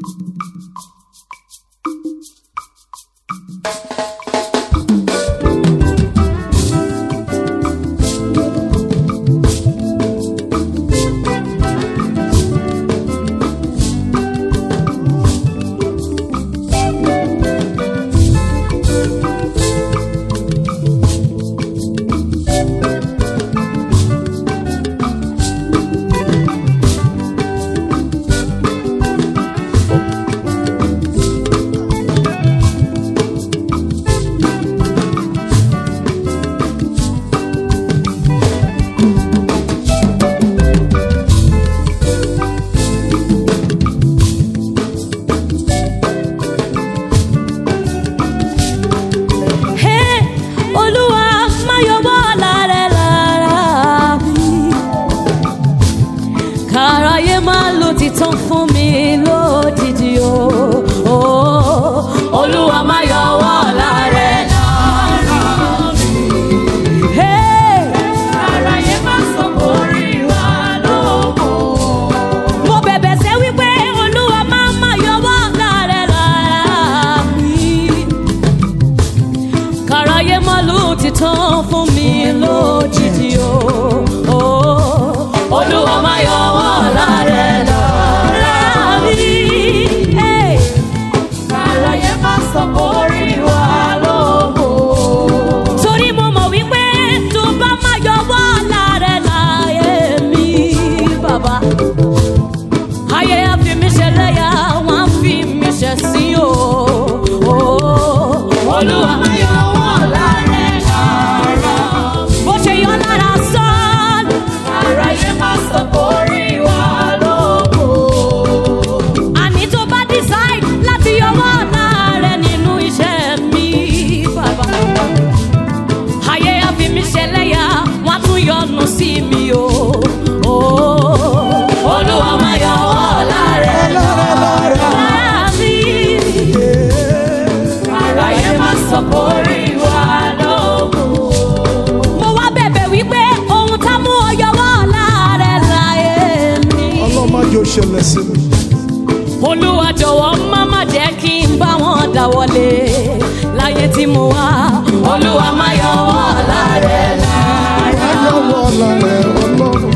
Olúwa jọ̀wọ́ má má jẹ́ kí n bá wọn dáwọ́lé láyé tí mo wà. Olúwa má yọwọ́ lárẹ̀ lára. Má yọwọ́ lárẹ̀ Ọlọ́run.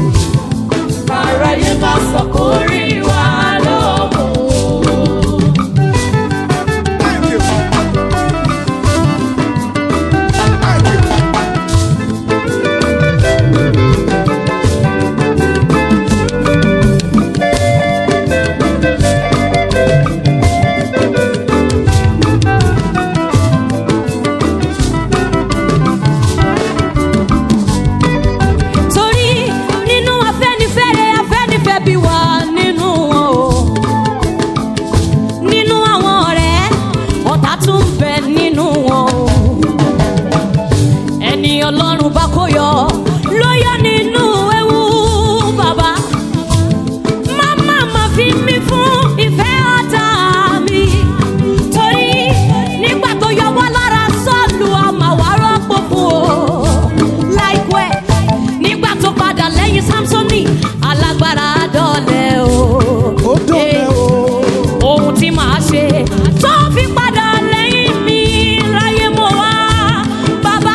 Aráyé má sọ kó rí wa lóko. Thank you. Ọlọ́run bá kó yọ ló yọ nínú ewu bàbá. Màmá má fi mí fún ìfẹ́ ọ̀tá mi. Torí nígbà tó yọ wá lára Sọ́ọ̀lù àmàwá rọ́pò fún o. Láìpẹ́ nígbà tó padà lẹ́yìn Sámsónì alágbára dọ̀lẹ́ o. Ó dọ̀lẹ́ o. Ohun tí màá ṣe tó fi padà lẹ́yìn mi láyé mo wá. Bàbá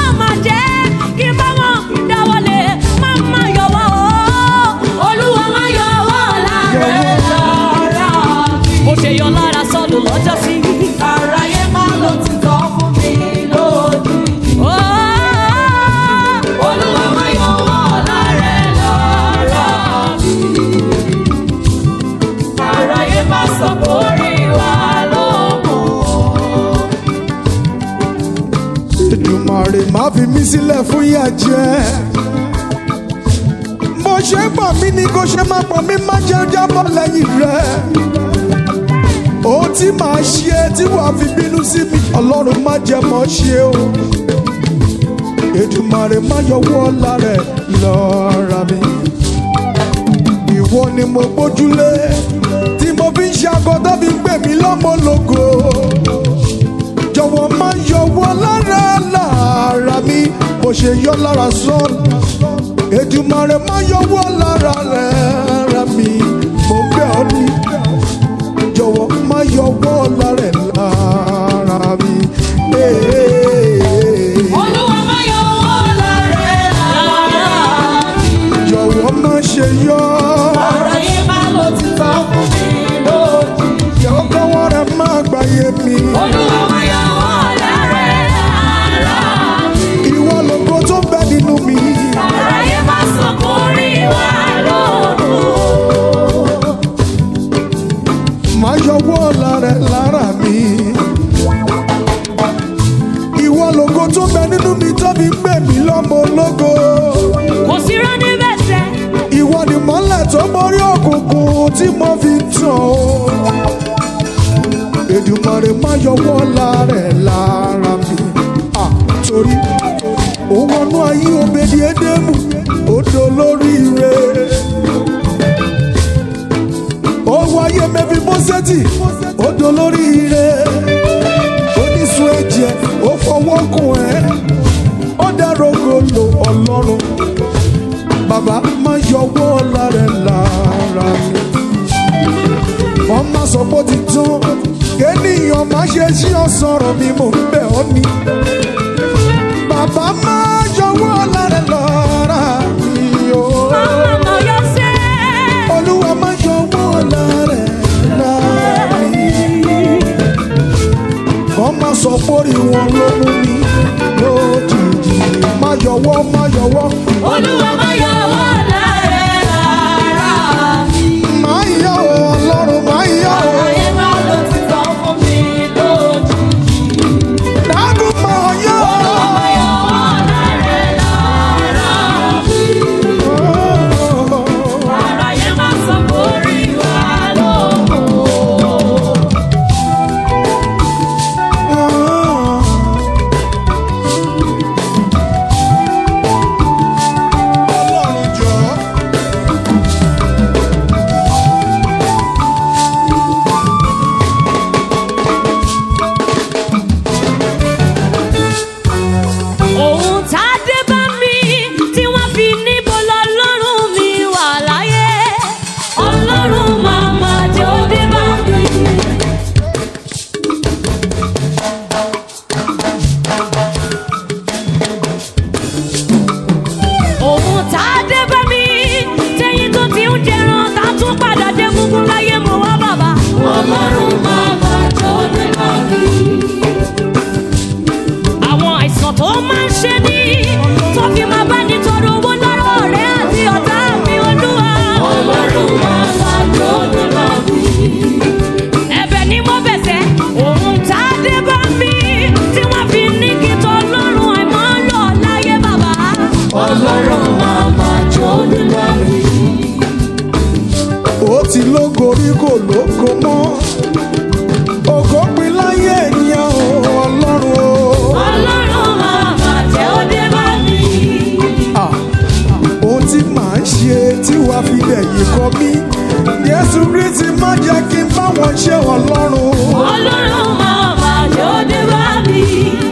ṣe yọ lára Sọ́ọ̀lù lọ́jọ́ sí. Aráyé má ló ti tọ́ fún mi lójijì. Olúwa má yọwọ́ lárẹ̀ lára mi. Aráyé má sọ kórí wa lókun. Èdùmàrè má fi mí sílẹ̀ fún ìyà jẹ. Bó ṣe pọ̀ mí ni kò ṣe má pọ̀ mí, má jẹ́ jábọ́ lẹ́yìn rẹ̀. Ohun tí màá ṣe tí wàá fi bínú sí mi, Ọlọ́run má jẹ́ mọ́ ṣe o. Èdùmàrè má yọwọ́ lárẹ̀ lọ́ra mi. Ìwọ ni mo gbójúlé tí mo fi ń ṣe akọ́tọ́ fi ń pè mí lọ́mọ lógo. Jọ̀wọ́ má yọwọ́ lára mi bó ṣe yọ lára Sọ́ọ̀lù. Èdùmàrè má yọwọ́ lára mi, mo bẹ̀ ọ́ ní. tí mo fi tàn ó. Èdùmàrè má yọwọ́ lára mi. Torí ó wọnú ayé Obedi-Édémù, ó dolóríire. Ó wáyé Mẹfibóṣẹ́tì, ó dolóríire. Onísun ẹ̀jẹ̀, ó fọwọ́ kùn ẹ́, ó dárógo lo Ọlọ́run. Bàbá má yọwọ́ lára mi. Wọ́n má sọ pé ó ti tán, kéèyàn má ṣe ṣí ọ̀sọ̀rọ̀ mi, mò ń bẹ̀ ọ́ ni. Bàbá má yọwọ́ lára mi o. Olúwa má yọwọ́ lára mi. Wọ́n má sọ pé orí wọn ló mú mi lójijì. Má yọwọ́. Olúwa má yọwọ́ lára mi. Má yọ Ọlọ́run, má yọ. Àlàyé má ló ti tán fún mi lójijì. Dágùn má yọ. Olúwa má yọwọ́ lára mi. Àlàyé má sọ pé orí wa ló mú. Ọlọ́run jọ̀ọ́. Ohun tá a dé bá mi tí wọ́n fi níbo lọ́lọ́run mi wà láyé. Ọlọ́run màmá jẹ́ ó dé bá mi. Ohun tá a dé bá mi tẹ́yìn tó ti ń jẹran tá a tún padà dé gúngún láyé mo wá bàbá. Ọlọ́run màmá jẹ́ ó dé bá mi. Àwọn àìsàn tó máa ń ṣe ní tó fi máa bá ní tọrọ owó lọ́rọ̀ rẹ̀ àti ọ̀tá mi Olúwa. Ọlọ́run máa bá jọ ní bá mi. Ẹ̀bẹ̀ ni mo bẹ̀sẹ̀ ohun tá a dé bá mi tí wọ́n fi ní kí tọ́lọ́run àìmọ́ lọ láyé bàbá. Ọlọ́run máa bá jọ ní bá mi. Ó ti lógo rí kò lógo mọ́. Ògo pin láyé ènìyàn o, Ọlọ́run o. Ọlọ́run máa bá jẹ́ ó dé bá mi. Ohun tí màá ṣe tí wàá fi dẹ̀yìn kọ mí. Jésù Kristi má jẹ́ kí n bá wọn ṣe Ọlọ́run. Ọlọ́run máa bá jẹ́ ó dé bá mi.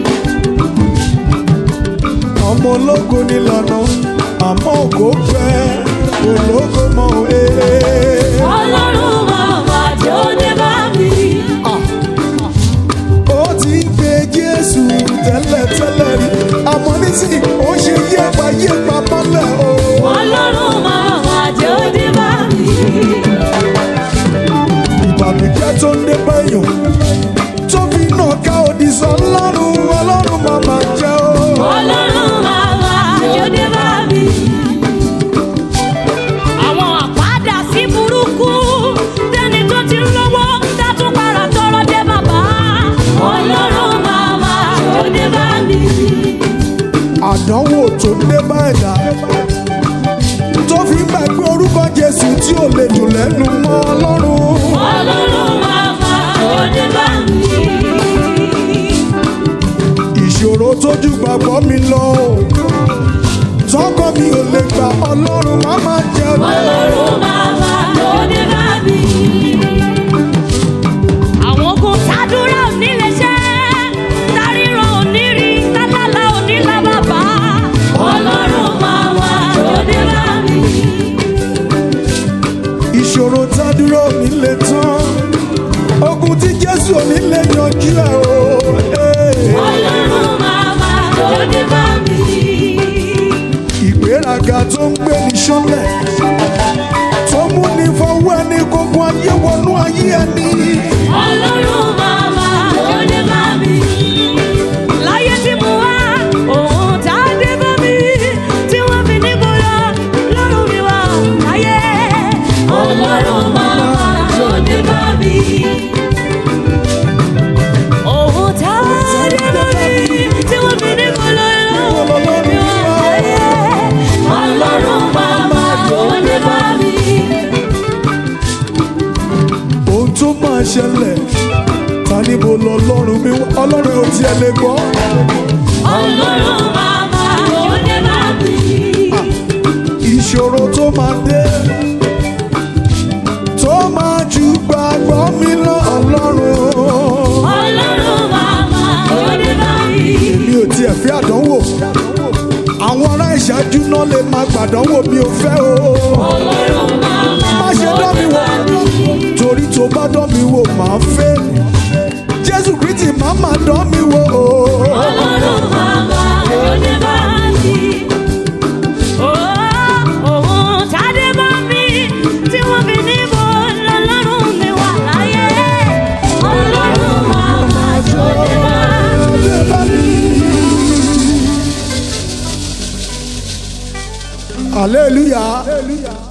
Ọmọ ológo ni lọ́nà, àmọ́ ògo pẹ́, ológo mọ́ Ọlọ́run máa bá jẹ́ ó dé bá mi. Ó ti ń pe Jésù tẹ́lẹ̀ rí, àmọ́ nísìnyí ó ṣe yépa mọ́lẹ̀ o. Ọlọ́run máa bá jẹ́ ó dé bá mi. Ìbànújẹ́ tó ń dé báyọ̀ tó fi náà ká òdì sọ Ọlọ́run màmá jẹ́ o. Ọlọ́run máa bá jẹ́ ó dé bá mi. Àwọn àpáàdà sí burúkú tẹ́ni tó ti lówó dátún para tọrọ dé bàbá. Ọlọ́run máa bá jẹ́ ó dé bá mi. Àdánwò tó ń dé bá ẹ̀dá tó fi ń gbàgbé orúkọ Jésù tí ò lè dùn lẹ́nu mọ́ Ọlọ́run. Ọlọ́run máa bá jẹ́ ó dé bá mi. Ìṣòro tójú gbàgbọ́ mi lọ tọkọ mi ò lè gbà Ọlọ́run má má jẹ́ o. Ọlọ́run máa bá jẹ́ ó dé bá mi. Àwọn ogun tàdúrà ò ní lè ṣe, táríran ò ní rí, tálálà ò ní lá bàbá. Ọlọ́run máa bá jẹ́ ó dé bá mi. Ìṣòro tádúró ò ní lè tán, ogun tí Jésù ò ní lè yanjú ẹ̀ o. Ọlọ́run máa bá jẹ́ ó dé bá mi. Ìgbéraga tó ń gbé ní ṣánlẹ̀ tó mú ní fọwọ́ ẹni gbogbo ayé wọnú ayé ẹni. Ọlọ́run máa bá jẹ́ ó dé bá mi. Láyé tí mo wá, ohun tá a dé bá mi, tí wọ́n fi ní bóyá lọ́rùn mi wá láyé. Ọlọ́run máa bá jẹ́ ó dé bá mi. Ohun tá a dé bá mi, tí wọ́n fi ní bóyá lọ́rùn mi wá láyé. Ọlọ́run máa bá jẹ́ ó dé bá mi. máa ṣẹlẹ̀ ta níbo lọ ọlọ́run mi ọlọ́run ò tiẹ̀ lè gbọ́. Ọlọ́run bàbá yóò dé bá mi. Ìṣòro tó máa dé tó máa ju gbàgbọ́ mi lọ ọlọ́run. Ọlọ́run bàbá yóò dé bá mi. Mi ò tiẹ̀ fẹ́ àdánwò àwọn ará ìṣáájú náà lè máa gbàdánwò mi ò fẹ́ o. Ọlọ́run bàbá má ṣe dán mi wò torí tó bá dán mi wò máa fẹ́ Jésù Kristi má má dán mi wò o. Ọlọ́run bàbá yóò dé bá mi. Òun tàdé bá mi tí wọ́n fi níbo lọ́lọ́run mi wà láyé. Ọlọ́run bàbá yóò dé bá mi. Hallelujah.